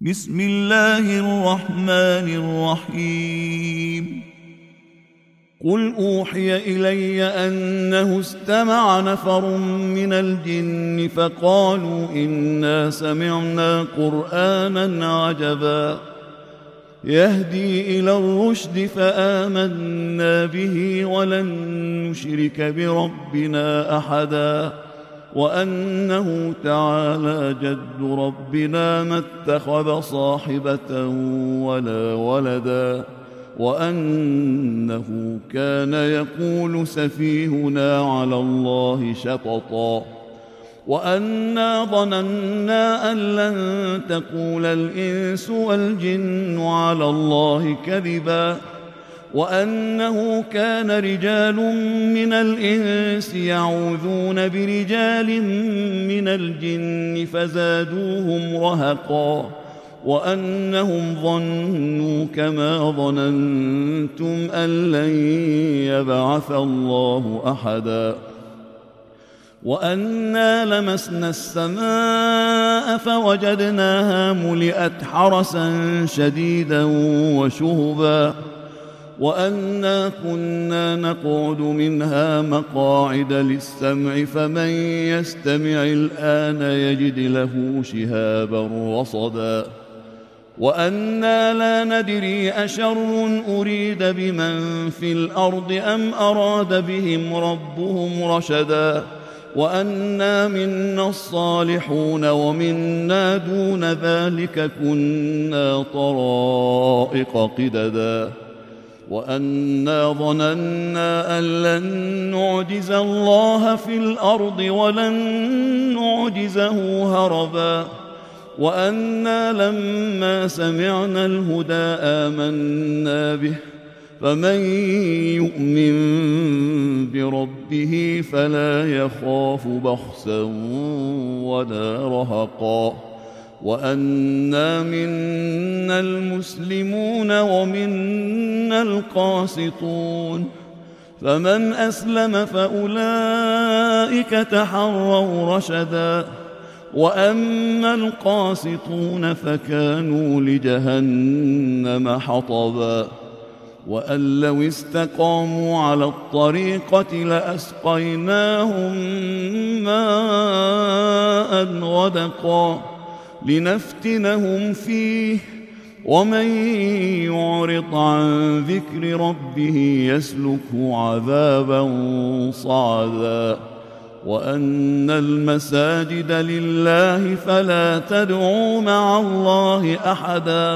بسم الله الرحمن الرحيم قل أوحي إلي أنه استمع نفر من الجن فقالوا إنا سمعنا قرآنا عجبا يهدي إلى الرشد فآمنا به ولن نشرك بربنا أحدا وأنه تعالى جد ربنا ما اتخذ صاحبة ولا ولدا وأنه كان يقول سفيهنا على الله شططا وأنا ظننا أن لن تقول الإنس والجن على الله كذبا وأنه كان رجال من الإنس يعوذون برجال من الجن فزادوهم رهقا وأنهم ظنوا كما ظننتم أن لن يبعث الله أحدا وأنا لمسنا السماء فوجدناها ملئت حرسا شديدا وشهبا وأنا كنا نقعد منها مقاعد للسمع فمن يستمع الآن يجد له شهابا رصدا وأنا لا ندري أشر أريد بمن في الأرض أم أراد بهم ربهم رشدا وأنا منا الصالحون ومنا دون ذلك كنا طرائق قددا وأنا ظننا أن لن نعجز الله في الأرض ولن نعجزه هربا وأنا لما سمعنا الهدى آمنا به فمن يؤمن بربه فلا يخاف بخسا ولا رهقا وأنا منا المسلمون ومنا القاسطون فمن أسلم فأولئك تحروا رشدا وأما القاسطون فكانوا لجهنم حطبا وأن لو استقاموا على الطريقة لأسقيناهم ماء غدقا لنفتنهم فيه ومن يعرض عن ذكر ربه يسلكه عذابا صعدا وأن المساجد لله فلا تدعوا مع الله أحدا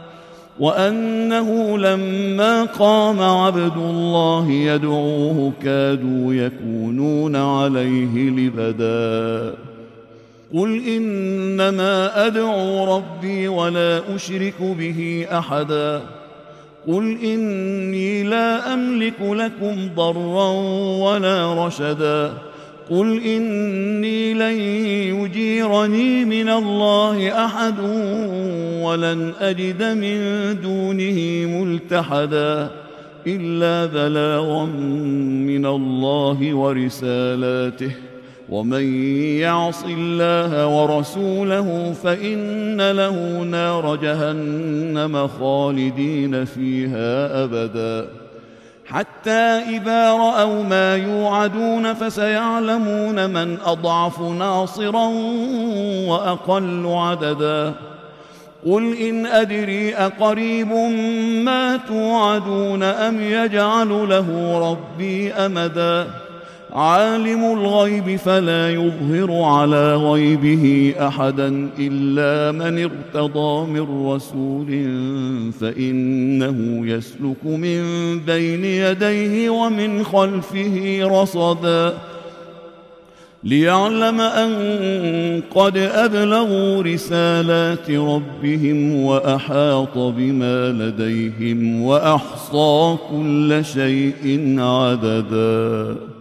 وأنه لما قام عبد الله يدعوه كادوا يكونون عليه لبدا قل إنما أدعو ربي ولا أشرك به أحدا قل إني لا أملك لكم ضرا ولا رشدا قل إني لن يجيرني من الله أحد ولن أجد من دونه ملتحدا إلا بلاغا من الله ورسالاته ومن يعص الله ورسوله فإن له نار جهنم خالدين فيها أبدا حتى إذا رأوا ما يوعدون فسيعلمون من أضعف ناصرا وأقل عددا قل إن أدري أقريب ما توعدون أم يجعل له ربي أمدا عالم الغيب فلا يظهر على غيبه أحدا إلا من ارتضى من رسول فإنه يسلك من بين يديه ومن خلفه رصدا ليعلم أن قد أبلغوا رسالات ربهم وأحاط بما لديهم وأحصى كل شيء عددا.